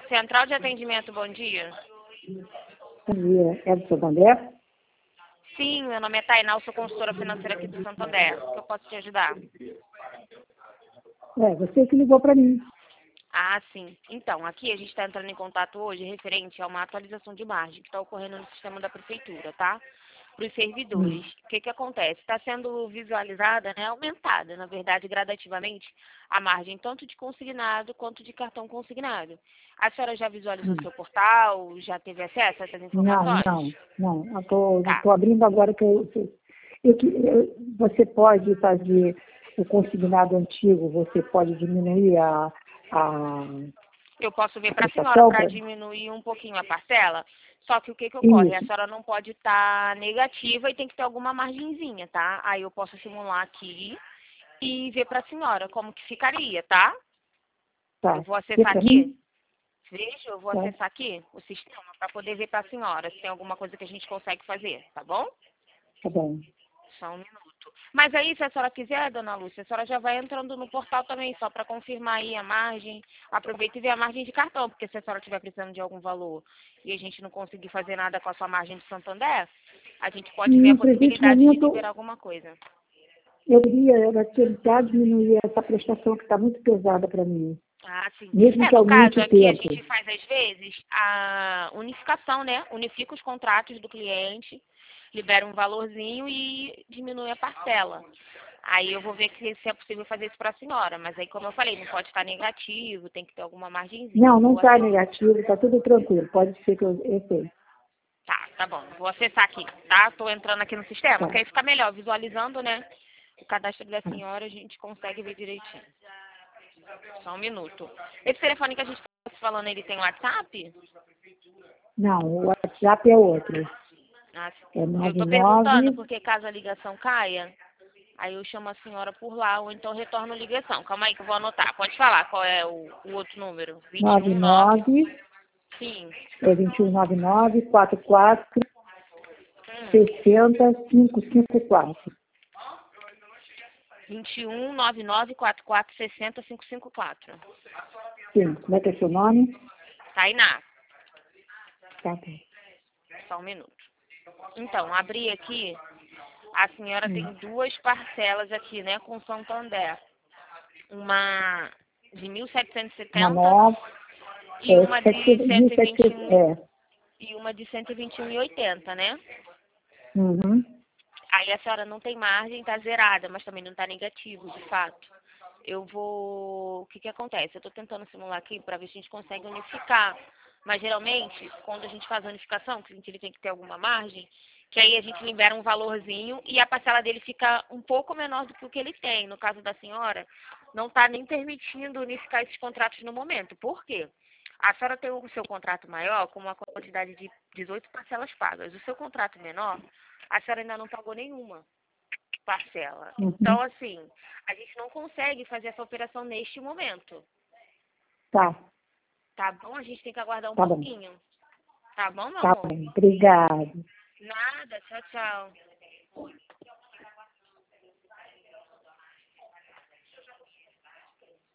Central de atendimento, bom dia. Bom dia. É do Santander? Sim, meu nome é Tainá, eu sou consultora financeira aqui do Santander. O que eu posso te ajudar? Você que ligou para mim. Ah, sim. Então, aqui a gente está entrando em contato hoje referente a uma atualização de margem que está ocorrendo no sistema da prefeitura, tá? Para os servidores. O que acontece? Está sendo visualizada, né, aumentada, na verdade, gradativamente, a margem tanto de consignado quanto de cartão consignado. A senhora já visualizou seu portal? Já teve acesso a essas informações? Não. Eu Tá. estou abrindo agora você pode fazer o consignado antigo, você pode diminuir a Eu posso ver para a senhora prestação? para diminuir um pouquinho a parcela, só que o que ocorre? A Isso. senhora não pode estar negativa e tem que ter alguma margenzinha, tá? Aí eu posso simular aqui e ver para a senhora como que ficaria, tá? Tá. Eu vou Vê acessar para aqui. mim? Veja, eu vou Tá. acessar aqui o sistema para poder ver para a senhora se tem alguma coisa que a gente consegue fazer, tá bom? Tá bom. Só um minuto. Mas aí, se a senhora quiser, dona Lúcia, a senhora já vai entrando no portal também, só para confirmar aí a margem. Aproveita e vê a margem de cartão, porque se a senhora estiver precisando de algum valor e a gente não conseguir fazer nada com a sua margem de Santander, a gente pode ver a No presente possibilidade de momento, liberar alguma coisa. eu queria tentar diminuir essa prestação que está muito pesada para mim. Ah, sim. Mesmo que No aumente caso, o aqui a tempo. gente faz, às vezes, a unificação, né? Unifica os contratos do cliente, libera um valorzinho e diminui a parcela. Aí eu vou ver se é possível fazer isso para a senhora. Mas aí, como eu falei, não pode estar negativo, tem que ter alguma margenzinha. Não Vou está acessar. negativo, está tudo tranquilo. Pode ser que eu sei. Tá bom. Vou acessar aqui, tá? Tô entrando aqui no sistema, Tá. que aí fica melhor. Visualizando, né? O cadastro da senhora, a gente consegue ver direitinho. Só um minuto. Esse telefone que a gente está falando, ele tem WhatsApp? Não, o WhatsApp é outro. Ah, É eu estou perguntando 99. porque caso a ligação caia, aí eu chamo a senhora por lá ou então retorno ligação. Calma aí que eu vou anotar. Pode falar qual é o outro número? 219. 99, Sim. 2199 44 60 554. 21994460 554. Sim, como é que é seu nome? Tainá. Tá bom. Só um minuto. Então, abri aqui. A senhora tem duas parcelas aqui, né, com Santander. Uma de Uma 1.770 nova, e uma de 1700, 121 e uma de 121,80, né? Uhum. Aí a senhora não tem margem, tá zerada, mas também não tá negativo, de fato. Eu vou... O que acontece? Eu tô tentando simular aqui para ver se a gente consegue unificar. Mas geralmente, quando a gente faz a unificação, o cliente ele tem que ter alguma margem, que aí a gente libera um valorzinho e a parcela dele fica um pouco menor do que o que ele tem. No caso da senhora, não está nem permitindo unificar esses contratos no momento. Por quê? A senhora tem o seu contrato maior com uma quantidade de 18 parcelas pagas. O seu contrato menor, a senhora ainda não pagou nenhuma parcela. Então, Uhum. assim, a gente não consegue fazer essa operação neste momento. Tá, Tá bom? A gente tem que aguardar um tá bom. pouquinho. Tá bom, meu Tá amor? bom. Obrigada. Nada. Tchau, tchau.